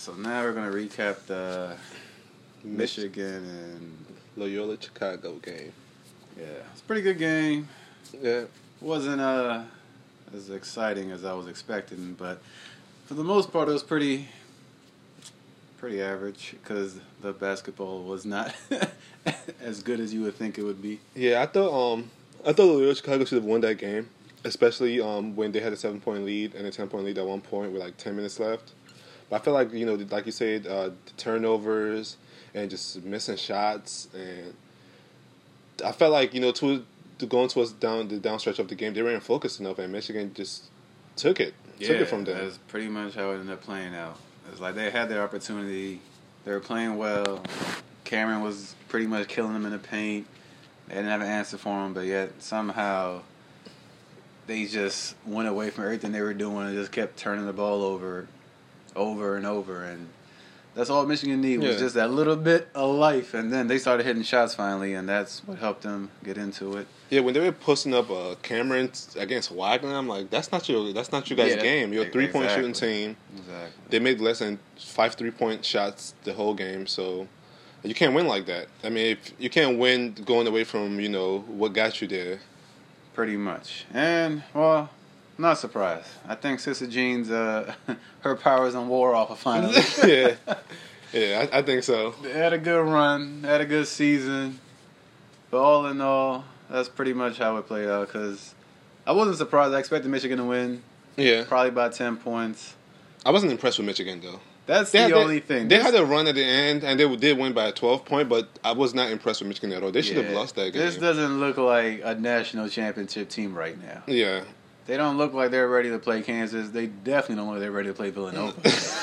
So now we're going to recap the Michigan and Loyola Chicago game. Yeah, it's a pretty good game. Yeah. Wasn't as exciting as I was expecting, but for the most part, it was pretty average because the basketball was not as good as you would think it would be. Yeah, I thought Loyola Chicago should have won that game, especially when they had a 7-point lead and a 10-point lead at one point with like 10 minutes left. But I feel like, like you said, the turnovers and just missing shots, and I felt like, going towards the downstretch of the game, they weren't focused enough, and Michigan just took it from them. That's pretty much how it ended up playing out. It's like they had their opportunity. They were playing well. Cameron was pretty much killing them in the paint. They didn't have an answer for him, but yet somehow they just went away from everything they were doing and just kept turning the ball over and over. And that's all Michigan needed was just that little bit of life. And then they started hitting shots finally, and that's what helped them get into it. Yeah, when they were posting up Cameron against Wagner, I'm like, that's not your guys' game. You're a 3-point shooting team. Exactly. They made less than 5 3-point shots the whole game, so you can't win like that. I mean, if you can't win going away from what got you there. Pretty much, and well, not surprised. I think Sister Jean's her powers on wore off finally. yeah, I think so. They had a good run, had a good season, but all in all, that's pretty much how it played out. Because I wasn't surprised. I expected Michigan to win. Yeah, probably by 10 points. I wasn't impressed with Michigan though. That's the only thing. They had a run at the end, and they did win by a 12-point, but I was not impressed with Michigan at all. They should have lost that game. This doesn't look like a national championship team right now. Yeah. They don't look like they're ready to play Kansas. They definitely don't look like they're ready to play Villanova.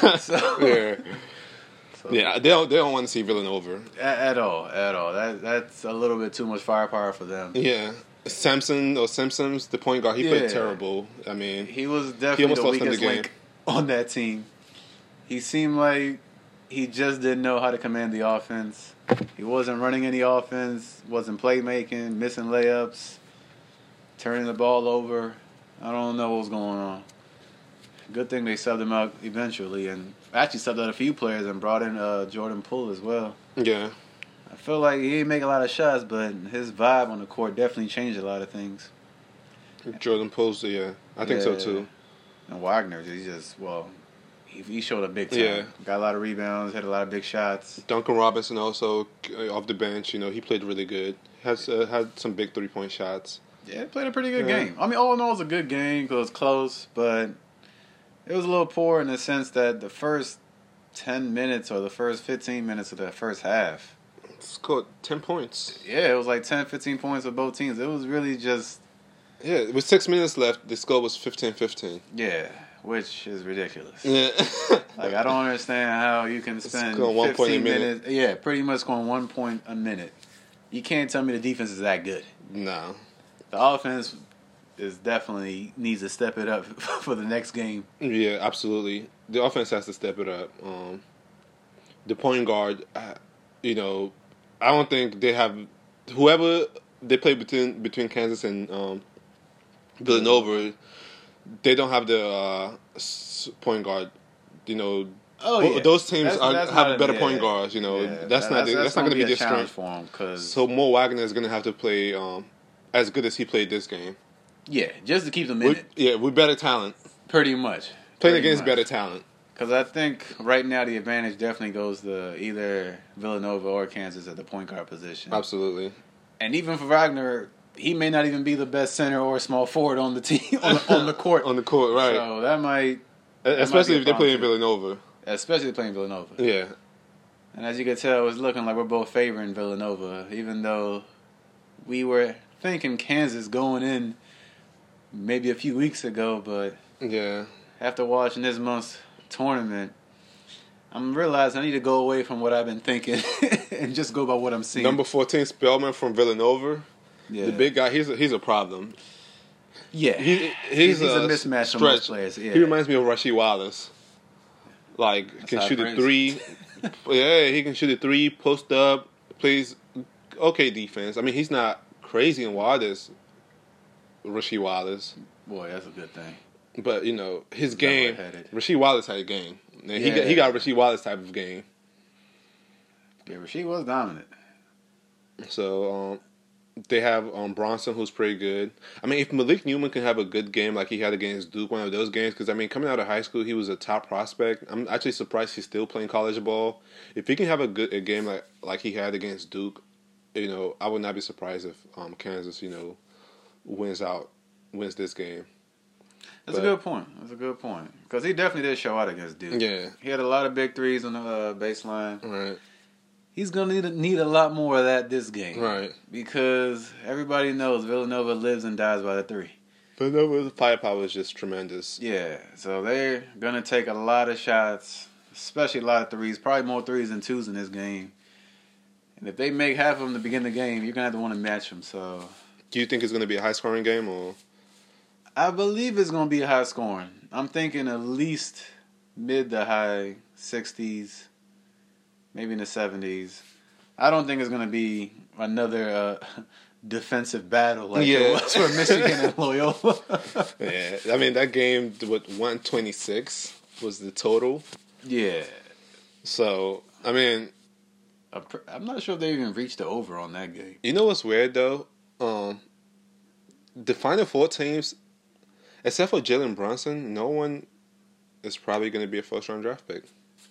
Yeah, they don't want to see Villanova. At all. That's a little bit too much firepower for them. Yeah. Simpsons, the point guard, he played terrible. I mean, he was definitely the weakest link on that team. He seemed like he just didn't know how to command the offense. He wasn't running any offense, wasn't playmaking, missing layups, turning the ball over. I don't know what was going on. Good thing they subbed him out eventually, and actually subbed out a few players and brought in Jordan Poole as well. Yeah. I feel like he didn't make a lot of shots, but his vibe on the court definitely changed a lot of things. Jordan Poole, yeah. I think so too. And Wagner, he showed a big time. Yeah. Got a lot of rebounds, had a lot of big shots. Duncan Robinson also off the bench, he played really good. Had some big 3-point shots. Yeah, he played a pretty good game. I mean, all in all, it was a good game because it was close, but it was a little poor in the sense that the first 10 minutes or the first 15 minutes of the first half scored 10 points. Yeah, it was like 10, 15 points for both teams. It was really just... Yeah, with 6 minutes left, the score was 15-15. Yeah, which is ridiculous. Yeah. Like, I don't understand how you can spend 15 minutes... Yeah, pretty much scoring 1 point a minute. You can't tell me the defense is that good. No. The offense is definitely needs to step it up for the next game. Yeah, absolutely. The offense has to step it up. The point guard, I don't think they have whoever they play between Kansas and Villanova. They don't have the point guard. Those teams have better point guards. That's not going to be their strength for him. So Mo Wagner is going to have to play as good as he played this game. Yeah, just to keep them in it. Yeah, with better talent. Pretty much. Playing against better talent. Because I think right now the advantage definitely goes to either Villanova or Kansas at the point guard position. Absolutely. And even for Wagner, he may not even be the best center or small forward on the team on the court. On the court, right. So that might... Especially if they're playing Villanova. Especially playing Villanova. Yeah. And as you can tell, it's looking like we're both favoring Villanova, even though we were thinking Kansas going in maybe a few weeks ago, but yeah, after watching this month's tournament, I'm realizing I need to go away from what I've been thinking and just go by what I'm seeing. Number 14, Spellman from Villanova. Yeah. The big guy, he's a problem. Yeah. He's a mismatch on most players. Yeah. He reminds me of Rasheed Wallace. Like, can shoot a 3. Yeah, he can shoot a 3, post up, plays okay defense. I mean, he's not crazy and wild as Rasheed Wallace. Boy, that's a good thing. But, his game, Rasheed Wallace had a game. And he got Rasheed Wallace type of game. Yeah, Rasheed was dominant. So they have Bronson, who's pretty good. I mean, if Malik Newman can have a good game like he had against Duke, one of those games, because I mean, coming out of high school, he was a top prospect. I'm actually surprised he's still playing college ball. If he can have a game like he had against Duke, you know, I would not be surprised if Kansas, you know, wins this game. That's a good point. Because he definitely did show out against Duke. Yeah. He had a lot of big threes on the baseline. Right. He's going to need a lot more of that this game. Right. Because everybody knows Villanova lives and dies by the three. Villanova's firepower is just tremendous. Yeah. So they're going to take a lot of shots, especially a lot of threes, probably more threes than twos in this game. And if they make half of them to begin the game, you're going to have to want to match them. So, do you think it's going to be a high-scoring game? Or I believe it's going to be high scoring. I'm thinking at least mid to high 60s. Maybe in the 70s. I don't think it's going to be another defensive battle like it was for Michigan and Loyola. Yeah, I mean, that game with 126 was the total. Yeah. So, I mean, I'm not sure if they even reached the over on that game. You know what's weird, though? The Final Four teams, except for Jalen Brunson, no one is probably going to be a first-round draft pick.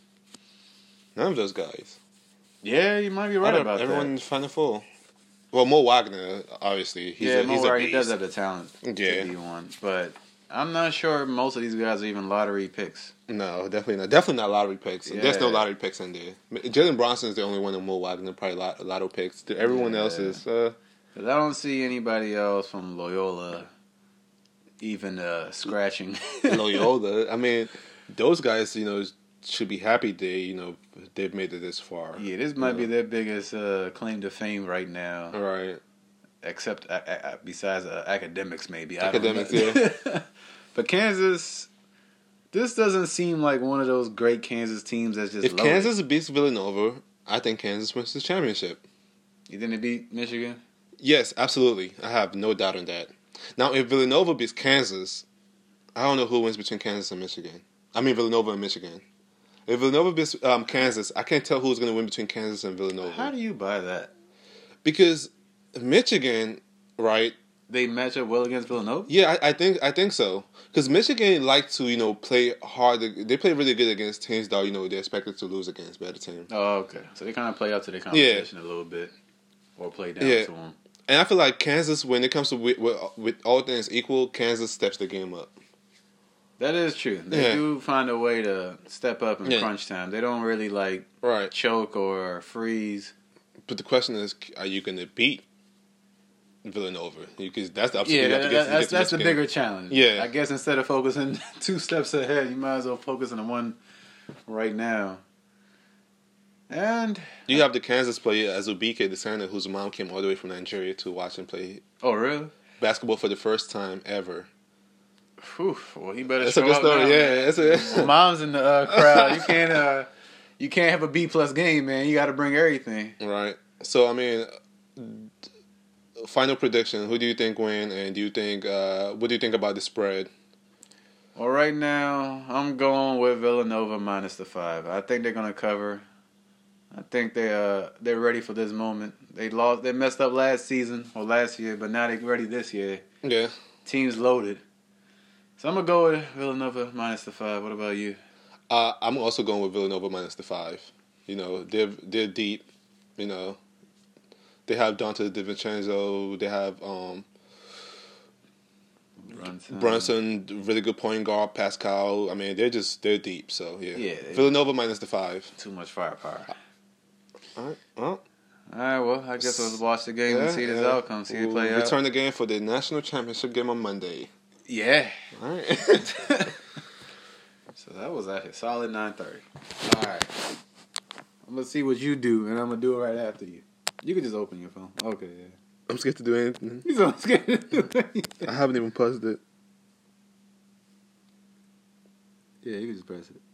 None of those guys. Yeah, you might be right about that. Everyone in the Final Four. Well, Mo Wagner, obviously. He's a beast. He does have the talent to be one. But I'm not sure most of these guys are even lottery picks. No, definitely not. Definitely not lottery picks. Yeah. There's no lottery picks in there. Jalen Bronson is the only one, and Mo Wagner probably lotto picks. Everyone else is... Because I don't see anybody else from Loyola even scratching. Loyola. I mean, those guys, you know, should be happy they've made it this far. Yeah, this might be their biggest claim to fame right now. Right. Except besides academics, maybe. Academics, yeah. But Kansas, this doesn't seem like one of those great Kansas teams that's just. If loaded. Kansas beats Villanova, I think Kansas wins the championship. You think they beat Michigan? Yes, absolutely. I have no doubt in that. Now, if Villanova beats Kansas, I don't know who wins between Kansas and Michigan. I mean, Villanova and Michigan. If Villanova beats Kansas, I can't tell who's going to win between Kansas and Villanova. How do you buy that? Because Michigan, right? They match up well against Villanova? Yeah, I think so. Because Michigan like to, play hard. They play really good against teams that, they're expected to lose against better teams. Oh, okay. So they kind of play up to their competition a little bit. Or play down to them. And I feel like Kansas, when it comes to with all things equal, Kansas steps the game up. That is true. They do find a way to step up in crunch time. They don't really choke or freeze. But the question is, are you going to beat Villanova? Because that's the upset. Yeah, that's the bigger challenge. Yeah, I guess instead of focusing 2 steps ahead, you might as well focus on the one right now. And you have the Kansas player Azubike Desana, whose mom came all the way from Nigeria to watch him play. Oh, really? Basketball for the first time ever. Whew, well, he better. That's show a good story. Now, yeah, well, mom's in the crowd. You can't have a B+ game, man. You got to bring everything. Right. So I mean, final prediction: who do you think win? And do you think what do you think about the spread? Well, right now I'm going with Villanova -5. I think they're gonna cover. I think they're ready for this moment. They messed up last year, but now they're ready this year. Yeah. Team's loaded. So I'm going to go with Villanova -5. What about you? I'm also going with Villanova -5. They're deep. They have Dante DiVincenzo. They have Brunson, really good point guard, Pascal. I mean, they're deep. So, yeah. Villanova -5. Too much firepower. All right. Well. All right, well, I guess we'll watch the game and see this outcome, see it play out. Return the game for the national championship game on Monday. Yeah. All right. So that was actually solid 9:30. All right. I'm going to see what you do, and I'm going to do it right after you. You can just open your phone. Okay, yeah. I'm scared to do anything. He's so scared to do anything. I haven't even paused it. Yeah, you can just press it.